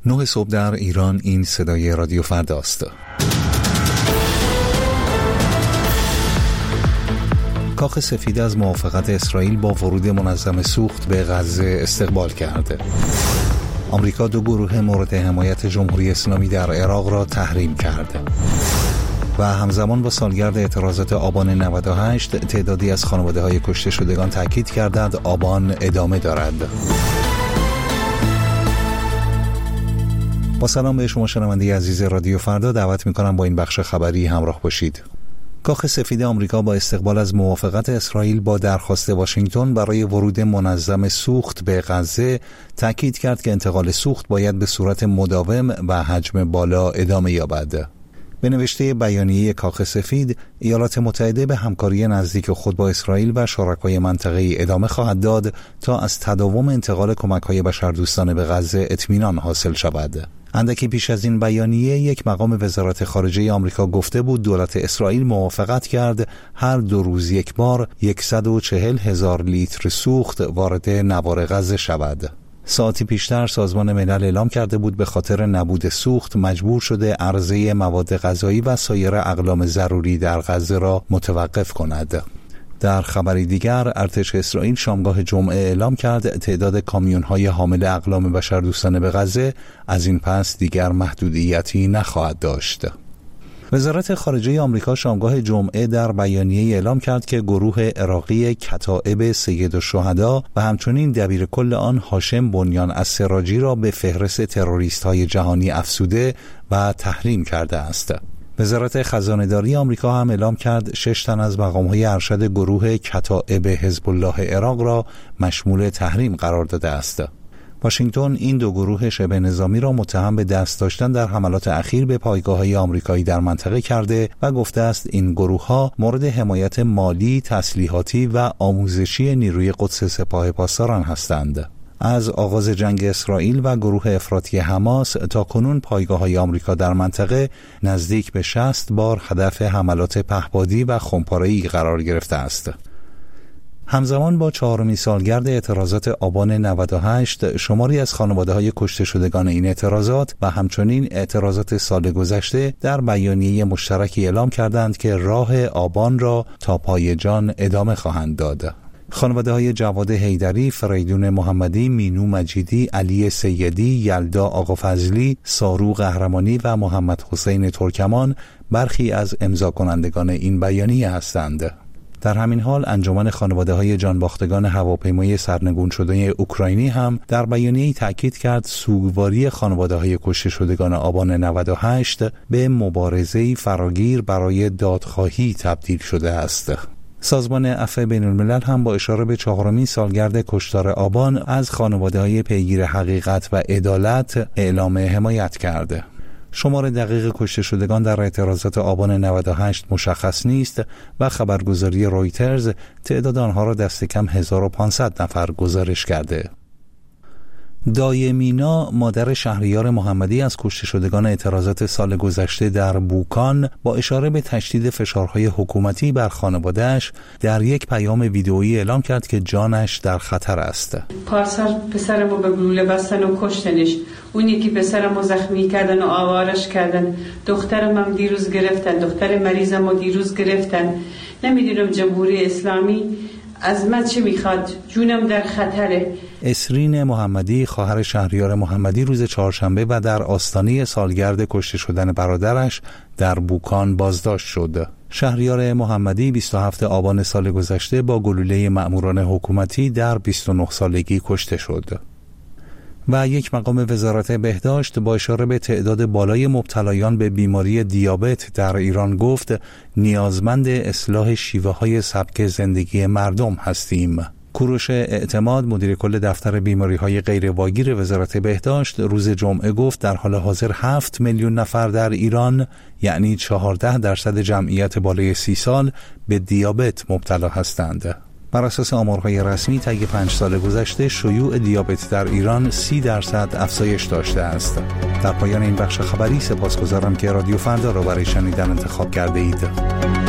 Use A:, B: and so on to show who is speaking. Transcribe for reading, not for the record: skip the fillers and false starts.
A: 9 صبح در ایران. این صدای رادیو فرداست. کاخ سفید از موافقت اسرائیل با ورود منظم سوخت به غزه استقبال کرده. آمریکا 2 گروه مورد حمایت جمهوری اسلامی در عراق را تحریم کرده. و همزمان با سالگرد اعتراضات آبان 98 تعدادی از خانواده‌های کشته شدگان تاکید کردند آبان ادامه دارد. با سلام به شما شنونده عزیز رادیو فردا، دعوت می‌کنم با این بخش خبری همراه باشید. کاخ سفید آمریکا با استقبال از موافقت اسرائیل با درخواست واشنگتن برای ورود منظم سوخت به غزه تاکید کرد که انتقال سوخت باید به صورت مداوم و حجم بالا ادامه یابد. به نوشته بیانیه کاخ سفید، ایالات متحده به همکاری نزدیک خود با اسرائیل و شرکای منطقه‌ای ادامه خواهد داد تا از تداوم انتقال کمک‌های بشردوستانه به غزه اطمینان حاصل شود. اندکی پیش از این بیانیه، یک مقام وزارت خارجه آمریکا گفته بود دولت اسرائیل موافقت کرد هر 2 روز یک بار 140,000 لیتر سوخت وارد نوار غزه شود. ساعتی پیشتر سازمان ملل اعلام کرده بود به خاطر نبود سوخت مجبور شده عرضه مواد غذایی و سایر اقلام ضروری در غزه را متوقف کند. در خبری دیگر، ارتش اسرائیل شامگاه جمعه اعلام کرد تعداد کامیون‌های حامل اقلام بشردوستانه به غزه از این پس دیگر محدودیتی نخواهد داشت. وزارت خارجه آمریکا شامگاه جمعه در بیانیه اعلام کرد که گروه عراقی کتائب سید الشهدا و همچنین دبیرکل آن هاشم بنیان السراجی را به فهرست تروریست‌های جهانی افزوده و تحریم کرده است. وزارت خزانه‌داری آمریکا هم اعلام کرد 6 تن از مقام‌های ارشد گروه کتائب حزب الله عراق را مشمول تحریم قرار داده است. واشنگتن این 2 گروه شبه نظامی را متهم به دست داشتن در حملات اخیر به پایگاه‌های آمریکایی در منطقه کرده و گفته است این گروه‌ها مورد حمایت مالی، تسلیحاتی و آموزشی نیروی قدس سپاه پاسداران هستند. از آغاز جنگ اسرائیل و گروه افراطی حماس تا کنون پایگاه‌های آمریکا در منطقه نزدیک به 60 بار هدف حملات پهپادی و خمپاره‌ای قرار گرفته است. همزمان با 4مین سالگرد اعتراضات آبان 98 شماری از خانواده‌های کشته شدگان این اعتراضات و همچنین اعتراضات سال گذشته در بیانیه مشترکی اعلام کردند که راه آبان را تا پای جان ادامه خواهند داد. خانواده‌های جواد حیدری، فریدون محمدی، مینو مجیدی، علی سیدی، یلدا آقافضلی، سارو قهرمانی و محمد حسین ترکمان برخی از امضا کنندگان این بیانیه هستند. در همین حال انجمن خانواده‌های جانباختگان هواپیمای سرنگون شده اوکراینی هم در بیانیه‌ای تاکید کرد سوگواری خانواده‌های کشته شدگان آبان 98 به مبارزه‌ای فراگیر برای دادخواهی تبدیل شده است. سازمان عفو بین‌الملل هم با اشاره به 4مین سالگرد کشتار آبان از خانواده‌های پیگیر حقیقت و عدالت اعلام حمایت کرده. شمار دقیق کشته شدگان در اعتراضات آبان 98 مشخص نیست و خبرگزاری رویترز تعداد آنها را دست کم 1500 نفر گزارش کرده. دایه مینا، مادر شهریار محمدی از کشته شدگان اعتراضات سال گذشته در بوکان، با اشاره به تشدید فشارهای حکومتی بر خانواده‌اش در یک پیام ویدئویی اعلام کرد که جانش در خطر است.
B: پارسال پسرمو به گلوله بستن و کشتنش، اون یکی پسرمو زخمی کردن و آوارش کردن، دخترمم دیروز گرفتن، دختر مریضمو دیروز گرفتن. نمیدونم جمهوری اسلامی از من چه میخواد؟ جونم در خطره.
A: اسرین محمدی، خواهر شهریار محمدی، روز چهارشنبه و در آستانه سالگرد کشته شدن برادرش در بوکان بازداشت شد. شهریار محمدی 27 آبان سال گذشته با گلوله مأموران حکومتی در 29 سالگی کشته شد. و یک مقام وزارت بهداشت با اشاره به تعداد بالای مبتلایان به بیماری دیابت در ایران گفت نیازمند اصلاح شیوه‌های سبک زندگی مردم هستیم. کوروش اعتماد، مدیر کل دفتر بیماری‌های غیرواگیر وزارت بهداشت، روز جمعه گفت در حال حاضر 7 میلیون نفر در ایران، یعنی 14% جمعیت بالای 30 سال، به دیابت مبتلا هستند. بر اساس آمارهای رسمی طی 5 سال گذشته شیوع دیابت در ایران 30% افزایش داشته است. در پایان این بخش خبری سپاسگزارم که رادیو فردا را برای شنیدن انتخاب کرده اید.